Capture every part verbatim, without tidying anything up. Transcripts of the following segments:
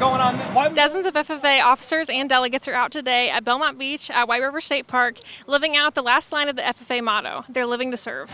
going on? What? Dozens of F F A officers and delegates are out today at Belmont Beach at White River State Park, living out the last line of the F F A motto, they're living to serve.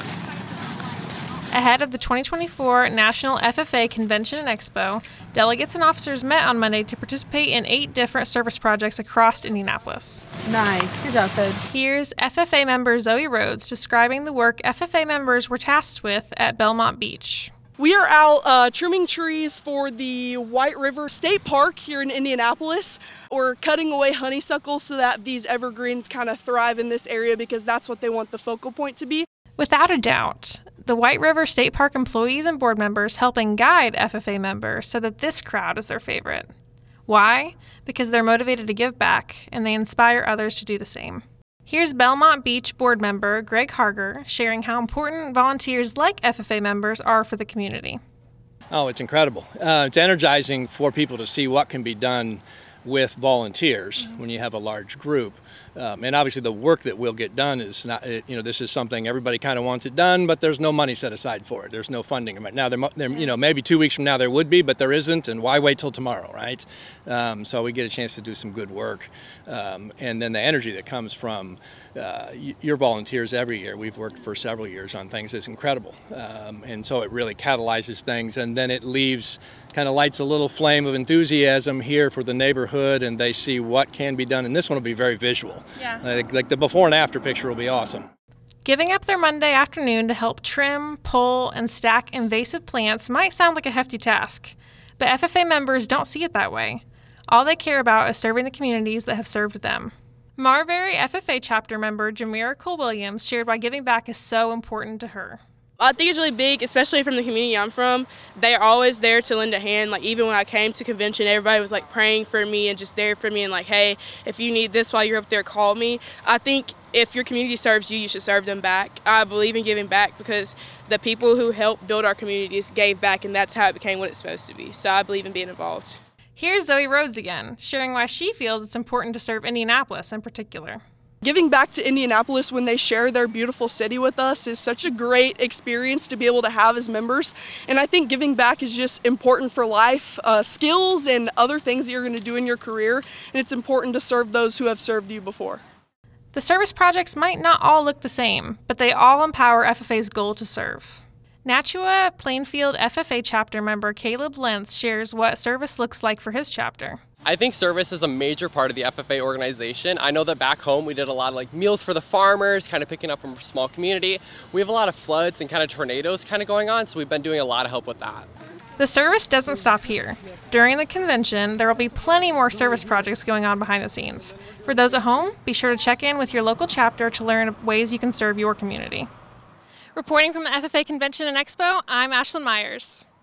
Ahead of the twenty twenty-four National F F A Convention and Expo, delegates and officers met on Monday to participate in eight different service projects across Indianapolis. Nice. Good job, Fed. Here's F F A member Zoe Rhodes describing the work F F A members were tasked with at Belmont Beach. We are out uh, trimming trees for the White River State Park here in Indianapolis. We're cutting away honeysuckles so that these evergreens kind of thrive in this area because that's what they want the focal point to be. Without a doubt, the White River State Park employees and board members helping guide F F A members said that this crowd is their favorite. Why? Because they're motivated to give back, and they inspire others to do the same. Here's Belmont Beach board member Greg Harger sharing how important volunteers like F F A members are for the community. Oh, it's incredible. Uh, it's energizing for people to see what can be done with volunteers mm-hmm. when you have a large group. Um, and obviously the work that will get done is not, you know, this is something everybody kind of wants it done, but there's no money set aside for it. There's no funding right now. There, there, you know, maybe two weeks from now there would be, but there isn't. And why wait till tomorrow, right? Um, so we get a chance to do some good work. Um, and then the energy that comes from uh, your volunteers every year. We've worked for several years on things is incredible. Um, and so it really catalyzes things. And then it leaves, kind of lights a little flame of enthusiasm here for the neighborhood, and they see what can be done. And this one will be very visual. Yeah. Like, like the before and after picture will be awesome. Giving up their Monday afternoon to help trim, pull, and stack invasive plants might sound like a hefty task, but F F A members don't see it that way. All they care about is serving the communities that have served them. Marbury F F A chapter member Jamira Cole-Williams shared why giving back is so important to her. I think it's really big, especially from the community I'm from. They're always there to lend a hand. Like, even when I came to convention, everybody was like praying for me and just there for me and like, hey, if you need this while you're up there, call me. I think if your community serves you, you should serve them back. I believe in giving back because the people who helped build our communities gave back, and that's how it became what it's supposed to be. So I believe in being involved. Here's Zoe Rhodes again, sharing why she feels it's important to serve Indianapolis in particular. Giving back to Indianapolis when they share their beautiful city with us is such a great experience to be able to have as members. And I think giving back is just important for life, uh, skills and other things that you're going to do in your career. And it's important to serve those who have served you before. The service projects might not all look the same, but they all empower F F A's goal to serve. Nashua Plainfield F F A chapter member Caleb Lentz shares what service looks like for his chapter. I think service is a major part of the F F A organization. I know that back home we did a lot of like meals for the farmers, kind of picking up from a small community. We have a lot of floods and kind of tornadoes kind of going on, so we've been doing a lot of help with that. The service doesn't stop here. During the convention, there will be plenty more service projects going on behind the scenes. For those at home, be sure to check in with your local chapter to learn ways you can serve your community. Reporting from the F F A Convention and Expo, I'm Ashlyn Myers.